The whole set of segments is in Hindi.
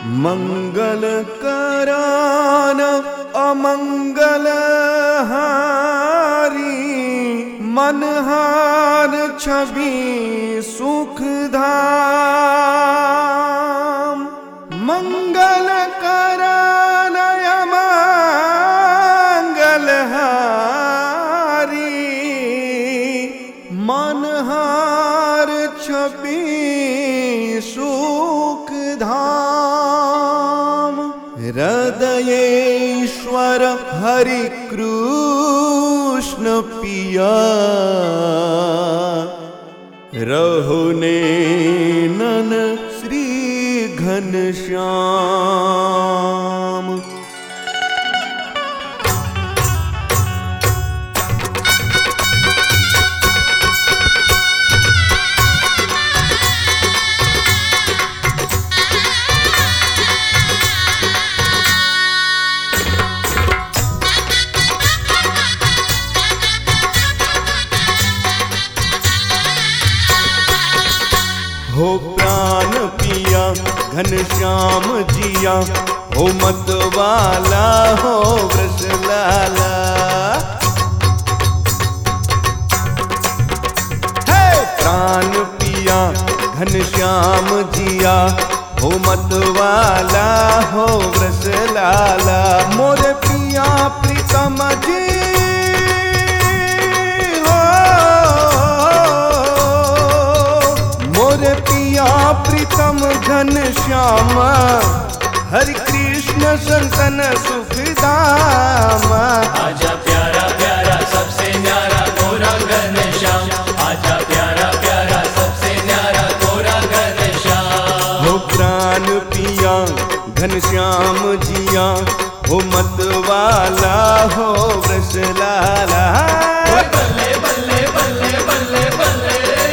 मंगल करान अमंगल हारी, मनहार छवि सुखधाम। मंगल करान अमंगल हारी, मनहार छवि सुखधाम। हृदयेश्वर हरि कृष्ण पिया, रहुने नन श्री घनश्याम। हो प्राण पिया घनश्याम जिया, हो मतवाला हो वृषलाला। हे प्राण पिया घनश्याम जिया, हो मतवाला हो वृषलाला। मोरे पिया प्रीतम जी पिया प्रीतम घनश्याम, हरि कृष्ण संतन सुखधाम। आजा प्यारा प्यारा सबसे न्यारा गोरा घनश्याम, आजा प्यारा प्यारा सबसे न्यारा गोरा घनश्याम। हो प्राण पिया घनश्याम जिया, हो मतवाला हो वृषलाला। बल्ले बल्ले बल्ले बल्ले बल्ले।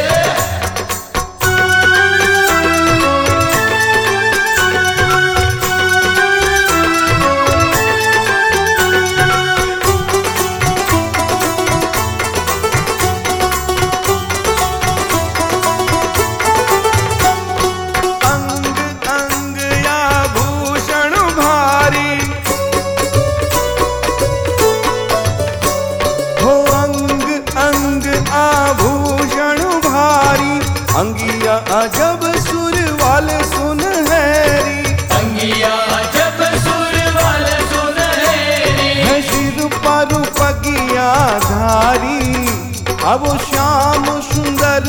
अंगिया अजब सुर वाले सुनहरी, अंगिया अजब सुर वाले सुनहरी। है सिर पर पगिया धारी, अब श्याम सुंदर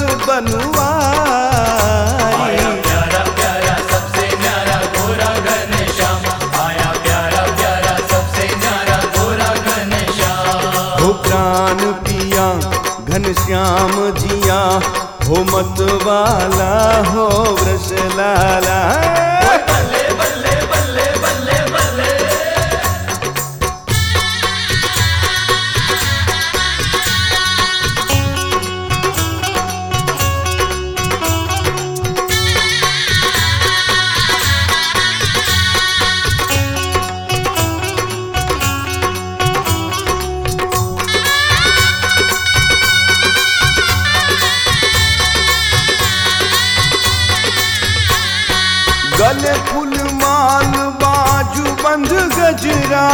बनवारी। आया प्यारा प्यारा सबसे न्यारा गोरा घनश्याम, आया प्यारा प्यारा सबसे न्यारा गोरा घनश्याम। हो प्राण पिया घनश्याम जिया, हो मतवाला हो वृषलाला। बल्ले बल्ले बल्ले बल्ले बल्ले। गले फूल माल बाजू बंद गजरा,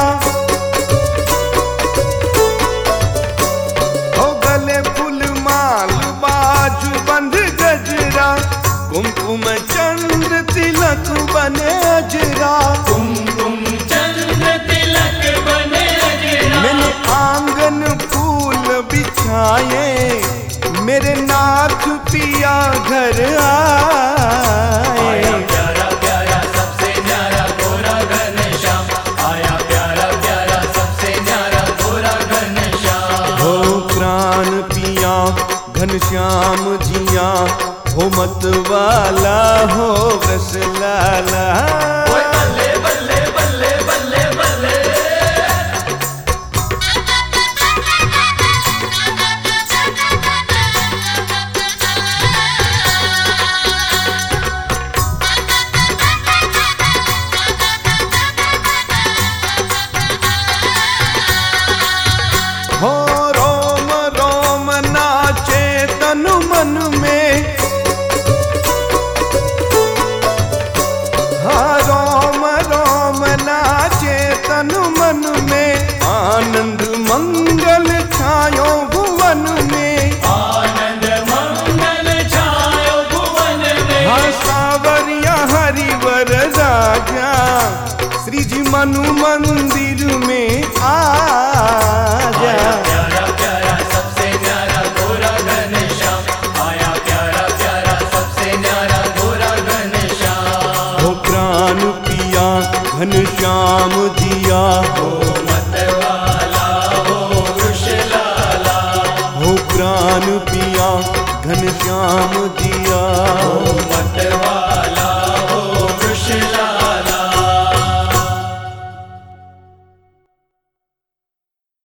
हो गले फूल माल बाजू बंद गजरा। कुमकुम चंद्र तिलक बने अजरा, कुमकुम चंद्र तिलक बने अजरा। मैंने आंगन फूल बिछाए, मेरे नाथ पिया घर आए। प्यारा प्यारा सबसे न्यारा गोरा घनश्याम, आया प्यारा प्यारा सबसे न्यारा गोरा घनश्याम। हो प्राण पिया घनश्याम जिया, हो मतवाला हो वृषलाला। बल्ले बल्ले बल्ले बल्ले बल्ले। हो रोम रोम नाचे तन मन में, हारो मनु मंदिर में आ जा। आया प्यारा प्यारा सबसे न्यारा गोरा घनश्याम, आया प्यारा प्यारा सबसे न्यारा गोरा घनश्याम। हो प्राण पिया घनश्याम जिया, हो मतवाला हो वृषलाला, हो प्राण पिया घनश्याम जिया। हो मतवाला